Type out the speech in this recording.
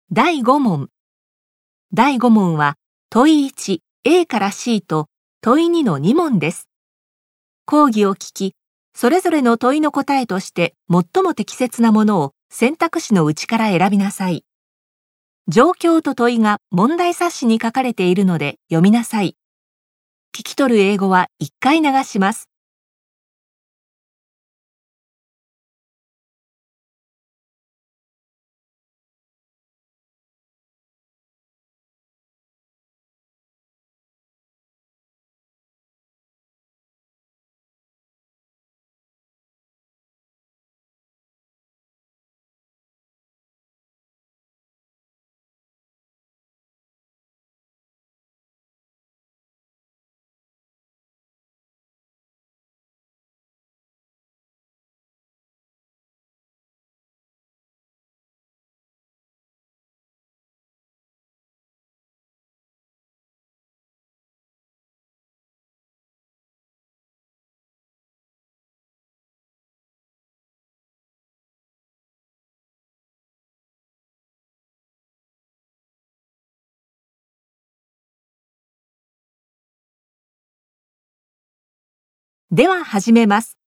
第5問。第5問は問い1、A から C と問い2の2問です。講義を聞き、それぞれの問いの答えとして最も適切なものを選択肢のうちから選びなさい。状況と問いが問題冊子に書かれているので読みなさい。聞き取る英語は1回流します。では始めます。